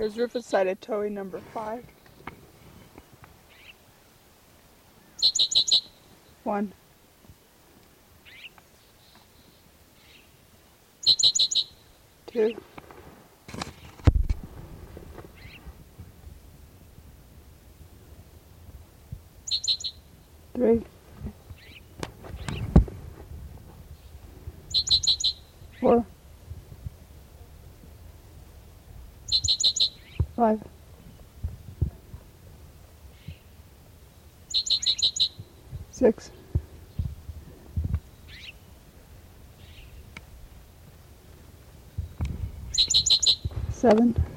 Here's Rufus-sided towing number 5. 1, 2, 3, 4, 5, 6, 7,